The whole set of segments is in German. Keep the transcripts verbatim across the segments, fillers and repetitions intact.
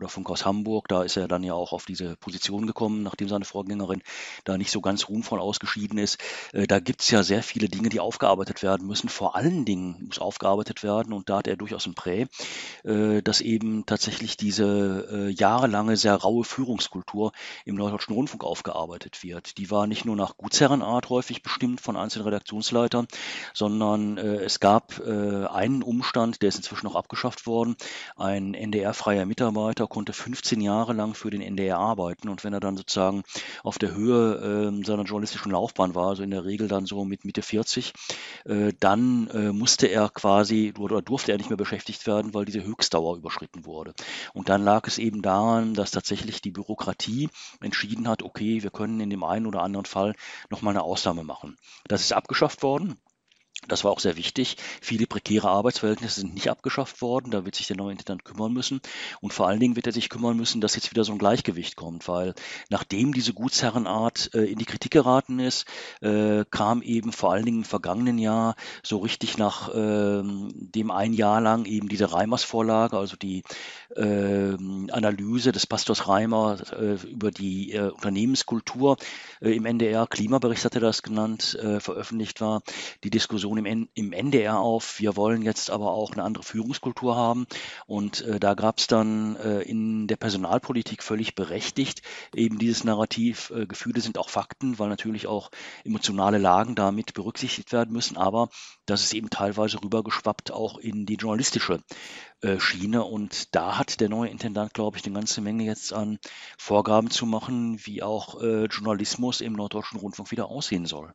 oder Funkhaus Hamburg, da ist er dann ja auch auf diese Position gekommen, nachdem seine Vorgängerin da nicht so ganz ruhmvoll ausgeschieden ist. Äh, da gibt's ja sehr viele Dinge, die aufgearbeitet werden müssen. Vor allen Dingen muss aufgearbeitet werden, und da hat er durchaus ein Prä, äh, dass eben tatsächlich diese äh, jahrelange sehr raue Führungskultur im Norddeutschen Rundfunk aufgearbeitet wird. Die war nicht nur nach Gutsherrenart häufig bestimmt von einzelnen Redaktionsleitern, sondern äh, es gab äh, einen Umstand, der ist inzwischen noch abgeschafft worden. Ein N D R-freier Mitarbeiter konnte fünfzehn Jahre lang für den N D R arbeiten, und wenn er dann sozusagen auf der Höhe äh, seiner journalistischen Laufbahn war, also in der Regel dann so mit Mitte vierzig, äh, dann äh, musste er quasi oder durfte er nicht mehr beschäftigt werden, weil diese Höchstdauer überschritten wurde. Und dann lag es eben daran, dass tatsächlich die Bürokratie entschieden hat, okay, wir können in dem einen oder anderen Fall nochmal eine Ausnahme machen. Das ist abgeschafft worden. Das war auch sehr wichtig. Viele prekäre Arbeitsverhältnisse sind nicht abgeschafft worden. Da wird sich der neue Intendant kümmern müssen. Und vor allen Dingen wird er sich kümmern müssen, dass jetzt wieder so ein Gleichgewicht kommt, weil nachdem diese Gutsherrenart äh, in die Kritik geraten ist, äh, kam eben vor allen Dingen im vergangenen Jahr so richtig nach ähm, dem ein Jahr lang eben diese Reimers-Vorlage, also die ähm, Analyse des Pastors Reimer äh, über die äh, Unternehmenskultur äh, im N D R, Klimabericht hat er das genannt, äh, veröffentlicht war, die Diskussion im, N im N D R auf, wir wollen jetzt aber auch eine andere Führungskultur haben. Und äh, da gab es dann äh, in der Personalpolitik völlig berechtigt eben dieses Narrativ, äh, Gefühle sind auch Fakten, weil natürlich auch emotionale Lagen damit berücksichtigt werden müssen, aber das ist eben teilweise rübergeschwappt auch in die journalistische äh, Schiene, und da hat der neue Intendant, glaube ich, eine ganze Menge jetzt an Vorgaben zu machen, wie auch äh, Journalismus im Norddeutschen Rundfunk wieder aussehen soll.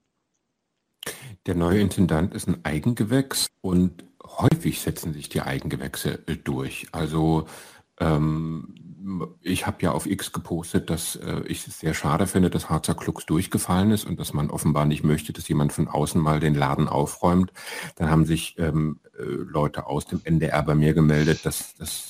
Der neue Intendant ist ein Eigengewächs und häufig setzen sich die Eigengewächse äh, durch. Also ähm, ich habe ja auf X gepostet, dass äh, ich es sehr schade finde, dass Harzer Klux durchgefallen ist und dass man offenbar nicht möchte, dass jemand von außen mal den Laden aufräumt. Dann haben sich ähm, äh, Leute aus dem N D R bei mir gemeldet, dass das